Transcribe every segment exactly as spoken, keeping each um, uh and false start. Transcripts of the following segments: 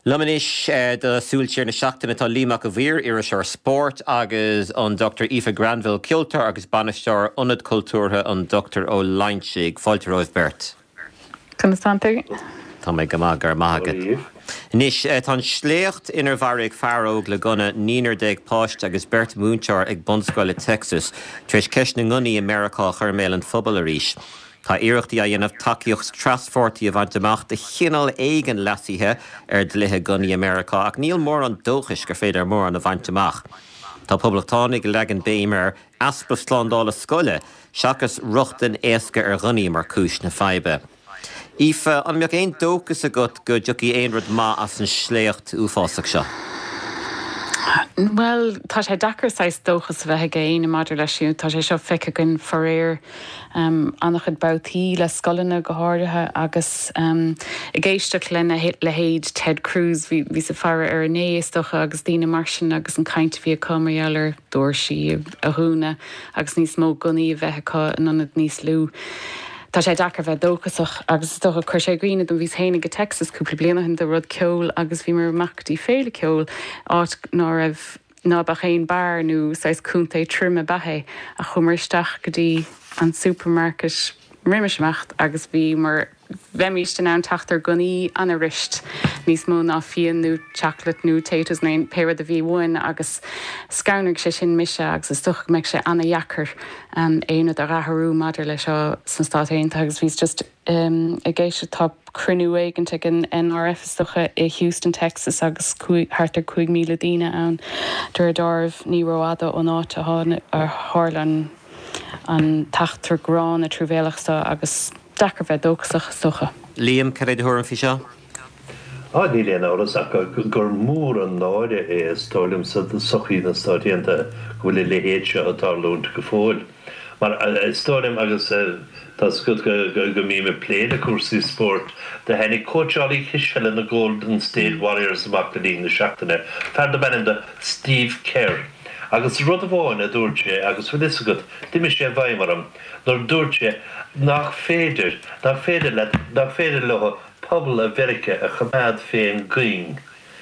Lumanis de súiltíir na seachtainna tá líach go bhír ar seir sport agus an Doctor Aoife Granville Kiltar agus banisteoir ionad cultúrtha an Doctor Ó Lainsigh Fáilte Róibh Bert. Constante. Tá mé go maith gur maithagad. Nis tá sléocht inar bharigh Farróg le gona níonar déag páist agus Bert Múntear ag Bonscoile Texas treis ceis na ngunnaí Americá chur mé an phobal arís. Tá iirechtaí a dhéanamh takeíocht trasfortaí a bhaint amach de chinál éigen lesaithe ar dlithe gunnaí Americá ach níl mór an dóchais gur féidir mór an a bhaint amach. Tá poblachtánaigh legan béimar aspa sláándála scoile seachas ruchtan éasca ar gunnaí mar cúis na feibe. Aoife, an meach éon dóchas a gut go dtiocfaí aon rud maith as an sléocht uafásach seo. Well, tá sé dachar sais dóchas bheith géin na maidir leisú, tá sé seo feice gon foréir um, annach chud boutíí le scolanna go háirithe agus um, i ggéisteach lena le héad Ted Cruz hí sa fear ar an éastócha agus Dína Marsin agus an caint bhí a comaíallar dúirsí a dhúna agus níos mó gunaí a bheitcha an anad níos lú. Tá sé dachar bheith dóchasach agus docha chuir sé gríine don bhís héna go Texas cúpla bliana hin de rud ceol agus bhí mar machtaí féle ceol áit ná raibh ná ba chéin bar nó sais cúnta trim a bathe a chumarteach go dtí an supermarket riimiseach agus bhí mar bheimíiste ná taachtar gunaí anna rist níos mó ná fion nó chocolate nó tétas na péad a bhí bhain agus scaunach sé sin mise agus is tuch meid sé anna dhechar um, éanad a ratharú maidir le seo san stát aonanta agus bhís just um, a ggéise tá cruinú éigeanta an N R F stocha i Houston, Texas agus hartar chuig míle daoine ann dur dámh ní roiada ó náit a hána ar hálan an taachtar grán a trúbhéalachsa agus dachar bheith dóchasach socha. Liam, cad é de thuair an fi seo? Á ní léon áras ach gur mór an náide é stáilm sa sochaí na stádianta go bhfuil le héad seo atá lúnt go fóil. Mar stáilm agus tá scud go mí me pléad a cuasaí sport de hennig coachálaí hisisile na Golden State Warriors amach le na seachtainna. Fear de bennim de Steve Kerr. Agus rud a bháin a dúirte agus bhfuil is agad duimi sé bhaimimeram nar dúirte nach féidir nach féidir le nach féidir le pobl a Mheireacha a chamád féin gring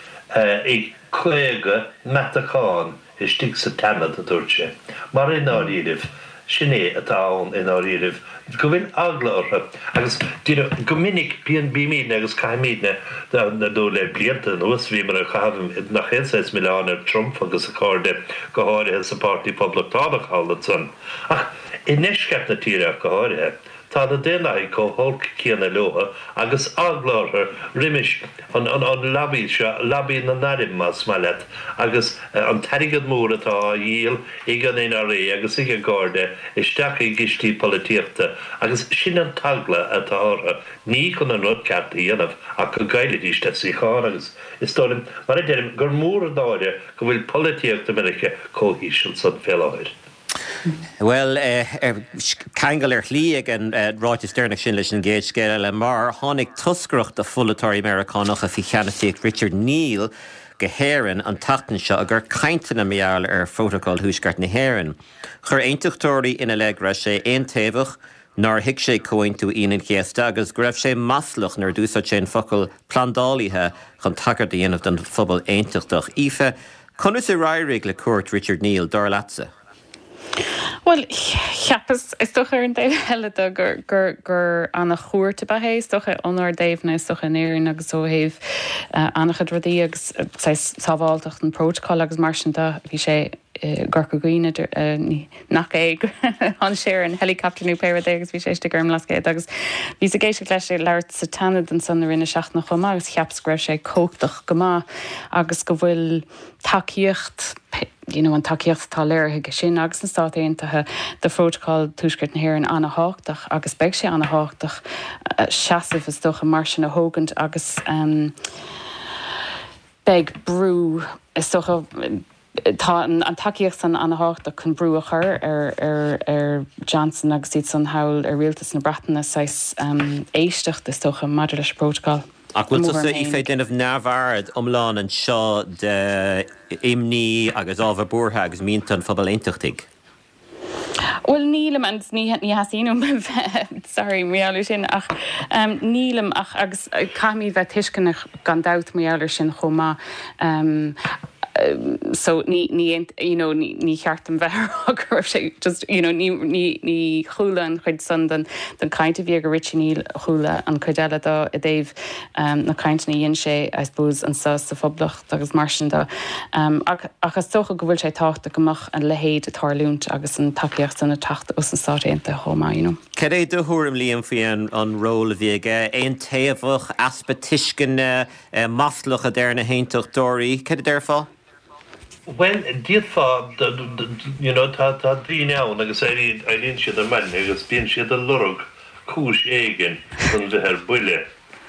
ag chuige metacháin is stig sa tanad a dúirte. Mar in áiríomh sinné atá ann in áiríomh go bhfuil agla ortha agus go minic bíon bímíne agus caiimíne na dó le blianta nuas bhí mar a chahabh nach chéasáis millián ar Trump agus a cáde go háirithe sa pártaí poblachtánacha hála san. Ach i neisceap na tíreach go háirithe tá na déanaí có holc céanna leotha agus agláthar riimiis an labí seo labí na narim mas mailet agus an tarigad mór atá a díal ag an N R A agus ag a gáde isteach i gistí polítíochta agus sin an tagla atá ortha ní chun an rud ceart dhéanamh ach go gaiileíiste sí chár agus is tólim mar a déirim gur mór a dáide go bhfuil polítíochta Mheireacha cóhíisiil san féileáir. Well, Kangal ar lí ag an ráid stearnach sin leis an géad scéile le mar tháinig tuscracht a fulatóirí Americánach a bhí cheannaigh Richard Neal go héireann an tatan seo a gur cainteanna meall ar fótaáil thuaisceart na héireann. Chur aonteachtóirí ina legra sé aon taobhach nar hiic sé comhaint tú onan chéasta agus go raibh sé maslach nar dúsa sé focail plandálaithe chun tagart a dhéanamh den phobal aonteachtach. Aoife, chunus i ráirigh le cuairt Richard Neal dar leatsa? Well, chiapas is toch ar an Dave heile gur gur gur anna chuairte behééis toch onar Davena is toch an éirin agus ó héh annachchad rodí agus sábháilteach an protocol agus marsinta bhí sé gur go gine nach é an séir an helicopterú pe agus bhí séiste gurm lascéid agus bhí a géisi leis sé leirt sa tanad an san rinne seach nach chumá agus chiapas greibh sé cóchtach gomá agus go bhfuil takeíocht you know, an takeíocht tá léirthe go sin agus an stát aontathe de protocol túisgurt na hhéir an anna háchtach agus beag sé anna háchtach seaamh is docha mar sin a hógant agus um, beag brú is docha tá an takeíocht san anna háchtach chun brú a chur ar ar ar Johnson agus iad san hail ar rialtas na Breataine sais um, éistecht is docha maidir leis protocol. Ach bhfuil sa Aoife déanamh neamhharad omláin an seo de imní agus ábhar búrtha agus mínta an phobal aonteachtaigh? Well nílam an ní ní hasínum sorry méallir sin ach um, nílam ach agus camí bheith tuiscinnach gan dat méallir sin chomá um, Um, so ní ní you know ní ní cheartam bheith sé just you know ní ní ní chúla an chuid san den den caiinte bhí go ritíníl chúla an chuideile dá i dtéh um, na caiintena dhéon sé I suppose an sa sa phoblacht agus mar sin dá um, ach agus socha go bhfuil sé táachta gomach an lehéad a tarlúnt agus an takeíocht sanna tacht os an sáréanta chomá you know. Cad é do thuairm líam faoin an róla bhíige éon taobhach aspa tuiscinne maslach a déir na héintach dóirí cad a déir fá? Well, diad fá, you know, tá tá drí neann agus éiríonn éiríonn siad a man agus bíonn siad a lorug cúis éigean chun bheith ar buile.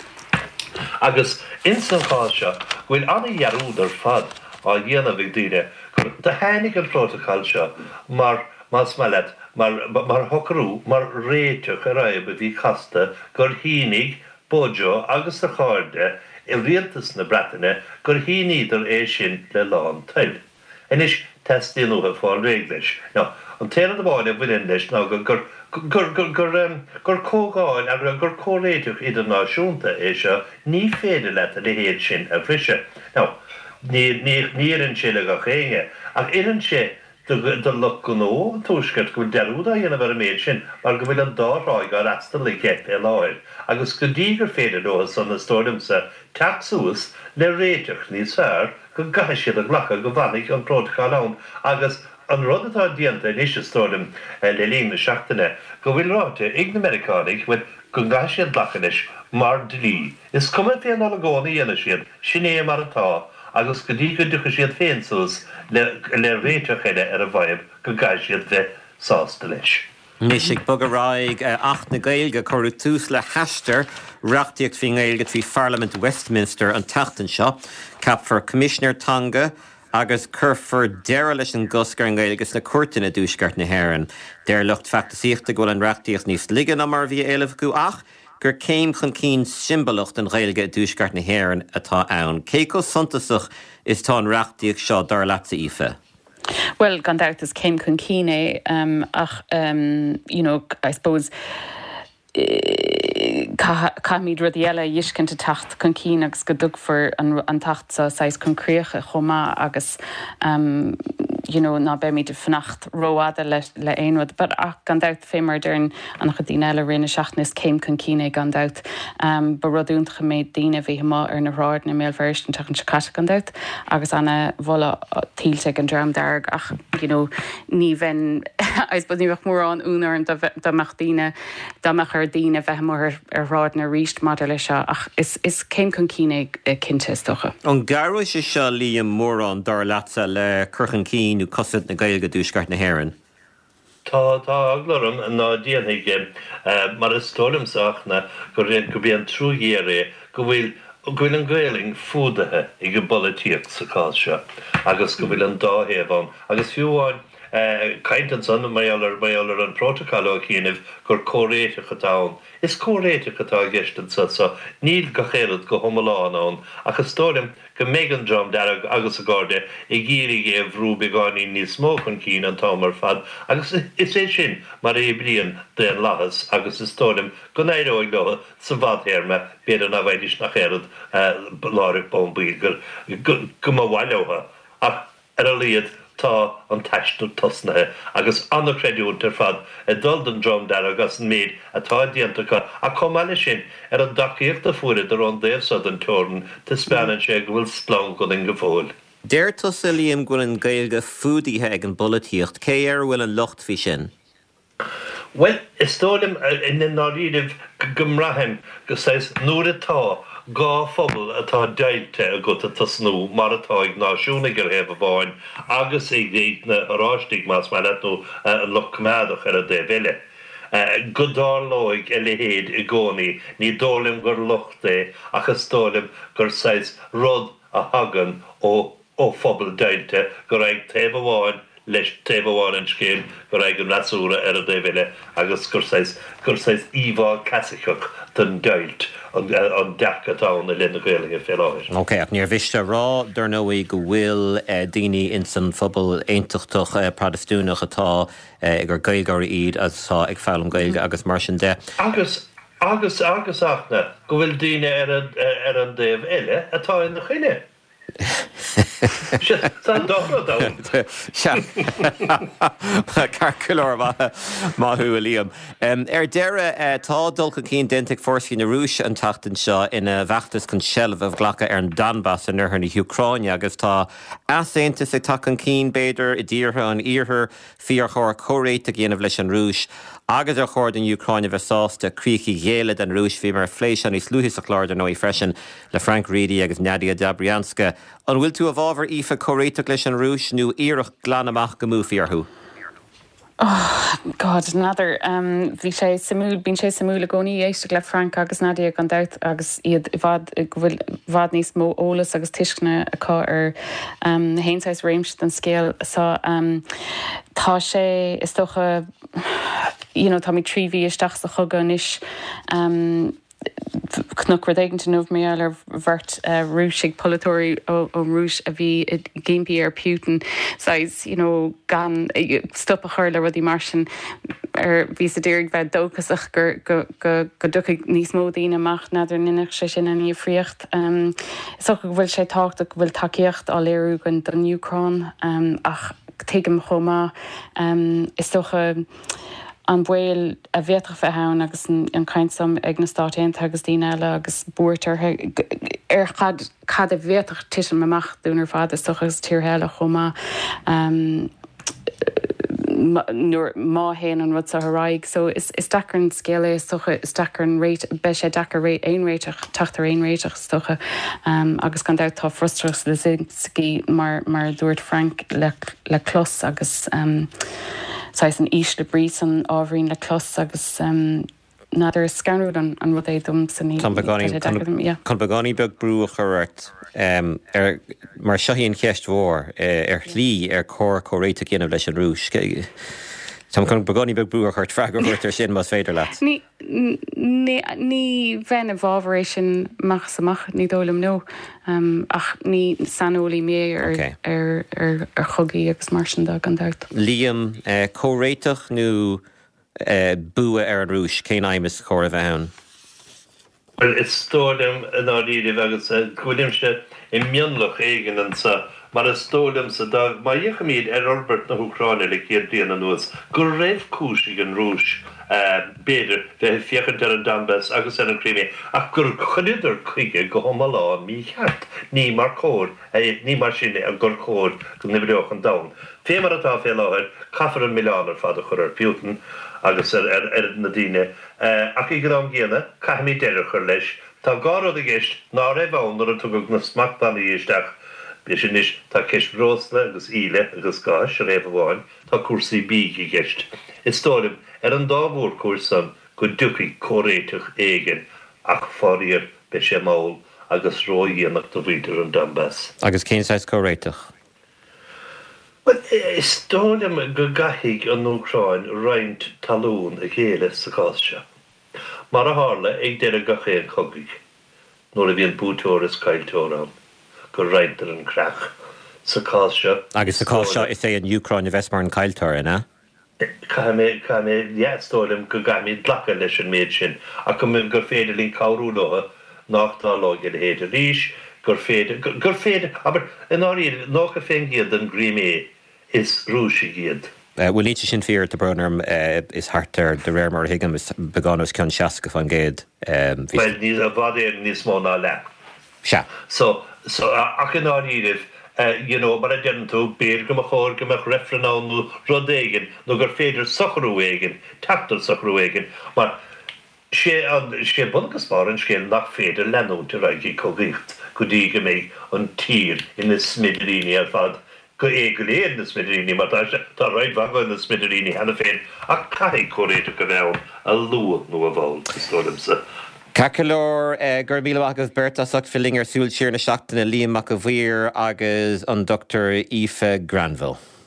Agus insan cháilse bhfuil anna dhearúd ar fad á dhéanamh ag daoine de tháinig an protocáilse mar más mallet mar mar hocarú mar réiteach a raibh a bhí chasta gur hínig bóideo agus a cháirde i rialtas na Breataine gur híníidir é sin le lán tail. Inis testíonú a fáil réiglis. No, an téad bháine bhuiin leis ná gur gur gur gur gur gur cógáil a gur córéiteach idirnáisiúnta é seo ní féidir le a héad sin a bhrise. No, ní níann sé le go chéine ach iann sé do luch go nó túisceart go deúda dhéanamh ar méid sin mar go bhfuil an dáráig ar astal le gceip é láir. Agus go dtí gur féidir dóas san na stóidimsa taxúas le réiteach níos fearr go gaiith siad a ghlacha go bhanig an protocál ann agus an rud atá dianta in isise stóidim le líon na seachtaine go bhfuil ráte ag na Americanig bfuil go gaiith siad glachanis mar dlí. Is cuma féan a gcóna dhéana siad sin é mar atá agus go dtí go ducha siad féinsús le le réiteach eile ar a bhaib go gaiith siad bheith sásta leis. Nis ag bug aráig acht na gailge choú tús le heistear reachtaíocht fhí gailge fhí Parliament Westminster an tatan seo, cap for Commissioner Tonga agus curfur deire leis an goscar an gailgus le cuairtainna dúsgart na hÉireann. Déir lucht feachtasíochta go an reachtaíocht níos ligan am mar bhí éileh go ach, gur céim chun cín simbalacht an gailge dúsgart na hÉireann atá ann. Cé go suntasach is tá an reachtaíocht seo dar leatsa ife? Well, gan doubt is céim chun cíine um, ach, um, you know, I suppose Ca míad rud eile dhiiscinnta tacht chun cín agus go dug for an, an tacht sa sais concrécha chomá agus um, you know, ná be míid fnacht róáda le, le éonrad, but ach gan doubt fémar dearn an chu dtíine eile rinne seachnas céim chun cíine gan doubt um, ba rodúntacha méid daine bhí má ar na ráid na méalversin teach an sicata gan doubt agus anna bhla tíilte an dram darg ach you know, ní bhain I suppose ní bheith mór an únar an damach daine damach ar daine bheith mór ar ráid na ríist mad lei seo ach is, is céim chun cíine cinnte stocha. An garú sé seo líam mór an dar leatsa le curchan cín ú cosad na gailge dúsgart na hÉireann. Tá tá aglarm ná díanaige mar is tólimsach na go réon go bíon trúgéire go bhfuil go bhfuil an gailing fúdathe i go bolíocht sa cáilse agus go bhfuil an dáhéamh agus fiúháin caiintan san maiallar maiallar an protocál ó chéanamh gur córéiteach atá. Is córéiteach atá gceistan sa sa níl go chéad go thomaláin ann agus tólim go méid an drom dearg agus a gáde i gcírig é bhrú beáí níos mó chun cín an támar fad agus is é sin mar é blion den lahas agus is tólim go néireóig dó sa bhadhéirme beidir na bhaidis nach chéad láirigh bombíil gur go má bhaileóha ach ar a líad tá an teistú tosnathe agus anna creidúntar fad a dul an drom dar agus an méid atá diantacha a comáile sin ar an dacaíocht a fuair ar an déobhsad an teorn te speanann sé go bhfuil splán go in go fóil. Déir tusa líam go an gailge fúdaithe ag an bolíocht, cé ar bhfuil an locht fhí sin? Well, is tólim in na náríomh gomrathim go sais nuair atá gá phobal atá deilte a go a tasnú mar atá ag náisiúna gur hebh bháin agus ag déit na ráistigh más mar letú an lochméadach ar a dé bheile. Go dálóig e le héad i gcónaí ní dólim gur lochta achas tólim gur sais rud a hagan ó ó phobal deilte gur ag taobh bháin leis taobháin an scéim go raibh an rasúra ar a dhéile agus gursáis gursáis íomhá casacheach den gailt an an deachatá na lena ghéalaige fé láthir. Ok, ach níor bhiste rá dar nóí go bhfuil daoine in san phobal aontachtach protestúnach atá gur gailgáir iad atá ag fáil an gailge agus mar sin de. Agus agus agus achna go bhfuil daoine ar ar an déobh eile atá ina chuine. Tá dóra dá. Carculóir maithú a líam. Ar deire tá dulcha cín dentic fórsaí na Rúis an tatan seo ina bheachtas chun seilbh a bhlacha ar an Donbass in uirthe na Ucráine agus tá asaontas ag take an cín béidir i dtíortha an iarthar fíor chóir choréit a ghéanamh leis an Rúis. Agus ar chóir den Ucráine bheitsásta críochaí ghéile den Rúis bhí mar phléis an is luthas a chláir nó í freisin le Frank Reedy agus Nadia Dabrianska. An bhfuil tú a bhábhar ífa choréiteach leis an Rúis nó iarach glanamach go múfiarthú? Oh, God, another. Um, bhí sé samúl, bín sé samúl a gcónaí éiste le Frank agus Nadia gan dát agus iad bhad bhfuil bhad níos mó ólas agus tuiscne acu ar um, na héinsáis réimse den scéal sa um, tá sé is tócha you know, tá mí trí bhí isteach sa chugan is um, Cnach rud éigeanta nómh mé ar bhirt rúisig polatóirí ó rúis a bhí géimpí ar Putin sais, you know, gan stop a chuir le rudí mar sin ar bhí sa déirg bheith dóchasach gur go ducha níos mó daoine amach nadidir ninach sé sin an íomhríocht. Um, so go bhfuil sé tácht go bhfuil takeíocht á léirú gan don Ucrán um, ach tuigim chomá um, is tócha an bhfuil a bhéadach bheith ann agus an cainsom ag na státéanta agus daoine eile agus búirtar ar chad cad a bhéadach tiisin amach dúnar fad is tuchas tíorthéile chomá um, nuair má héan an rud sa haraig. So is is dachar an scéala is tucha is dachar an réit be sé dachar ré aon réiteach tatar aon réiteach tucha um, agus gan dát tá frustrach le Zelensky mar mar dúirt Frank le le clos agus um, sais an ís le brís an ábhrín le clos agus um, nadidir is scanrúd an, an rud é dum san ní. Chun begáí beag brú a chuirt um, ar mar seohíonn cheist mhór ar chlí ar cór choréite ginmh leis an Rúis. Tá chun begáí beag brú a chuirt freigur chuirtar sin mas féidir leat. Ní ní bhein a bhábharéis sin machas amach ní dólam nó um, ach ní sanolaí mé ar okay. ar ar ar chugaí agus mar sin da gan dát. Líam uh, choréiteach nó uh, bua ar an Rúis cé aimimeas chóir a bheith ann? Well, it's stordem an áíide agus chuidim se i mionlach éigen an sa mar a stordem sa dag má dhéchamíd ar Albert na Ucráine le céad bliana nuas gur raibh cúisig an Rúis béidir bheith fiochan ar an Donbass agus ar an Crimea ach gur chuidir chuige go thoma lá mí cheart ní mar cór ní mar sin a gur cór go nibreoch an dam. Fé mar atá fé láthir caithfar an milliánar fad a chur ar Putin agus ar ar na daoine ach i gur an ggéana caiithimí deireach chur leis tá gárad a gceist ná raibh annar an tugad na smachtaí isteach Bhí sin is tá ceist brósla agus íle agus gáis a raibh bháin tá cuasaí bíí gceist. Is tórim ar an dábhór cuasan go dúchaí choréiteach éigen ach fáíar be sé máil agus róíonach do bhíidir an Donbass. Agus céanáis choréiteach? Well, is tórim go gaithigh an Ucráin roinnt talún a chéile sa cáiste. Mar a hála ag deire gachéan chogaigh, nuair a bhíon bútóras cailtóran. Go reintar an crach sa cáiste. Agus sa cáiste is é an Ucráine bheits mar an cailtóir ina? Caime caime stólim go gaimid dlacha leis an méid sin a go mim gur féidir lín cabhrú látha nachtá lágad héidir ríis gur féidir gur féidir aber in áíad nach a féin giad an Grimé is rúisi giad. Bhfuil níte sin fear de brunarm is hartar de réir mar hiigem is beganos ceann seaca fan géad. Well, níos a bhadéir níos mó ná le. Se. So So ach in áíirih, you know, mar a denú béir go a chóir go meach refrenánú rodéigen nó gur féidir sochrúéigen, taptar sochrúéigen, mar sé an sé buncaspáin scéal nach féidir leúte raigí cogícht go dtí go méid an tír ina smidiríní ar fad go é go léon na smidiríní mar tá raid bhaga na smidiríní hena féin ach caiigh choréite go bheann a luúd nó a bháil is tólimsa. Cacalór gur míle agus Berta sach filling ar súil siar na seachtainna líam mac a bhuiir agus an Doctor Aoife Granville.